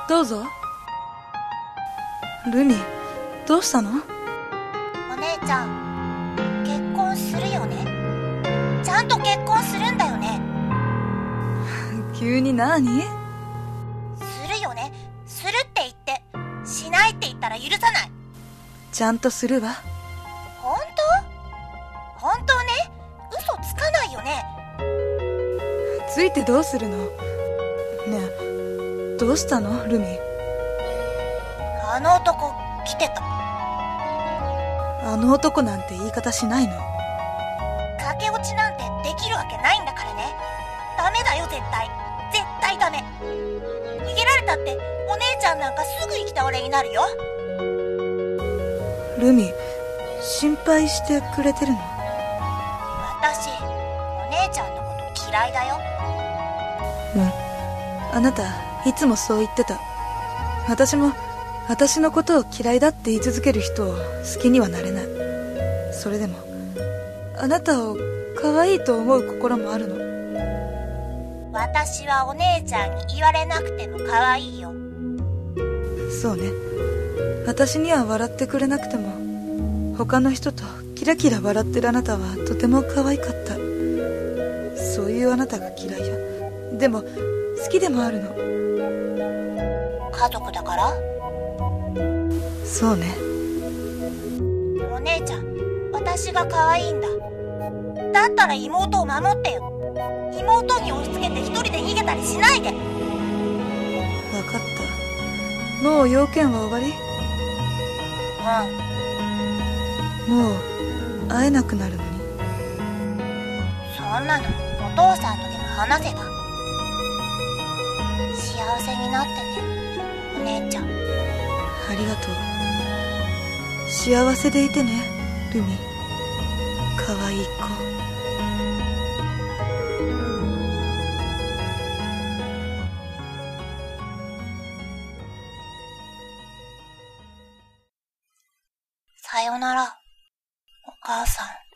どうぞ。ルミ、どうしたの？ お姉ちゃん、結婚するよね？ちゃんと結婚するんだよね？ 急に何？ するよね？するって言って、しないって言ったら許さない。 ちゃんとするわ。 本当？本当ね？嘘つかないよね？ ついてどうするの？ねえ、どうしたのルミ？ あの男来てた。 あの男なんて言い方しないの。 駆け落ちなんてできるわけないんだからね。ダメだよ、絶対。絶対ダメ。逃げられたってお姉ちゃんなんかすぐ行き倒れになるよ。 ルミ、心配してくれてるの？ 私、お姉ちゃんのこと嫌いだよ。 うん、あなたいつもそう言ってた。私も私のことを嫌いだって言い続ける人を好きにはなれない。それでもあなたを可愛いと思う心もあるの。 私はお姉ちゃんに言われなくても可愛いよ。 そうね。私には笑ってくれなくても他の人とキラキラ笑ってるあなたはとても可愛かった。そういうあなたが嫌いよ。でも好きでもあるの。 家族だから？ そうね。 お姉ちゃん、私が可愛いんだ。だったら妹を守ってよ。妹に押し付けて一人で逃げたりしないで。 分かった。もう用件は終わり？もう会えなくなるのに？ そんなのお父さんとでも話せば。幸せになってね、お姉ちゃん。 ありがとう。幸せでいてね、ルミ。かわいい子。 さよなら、お母さん。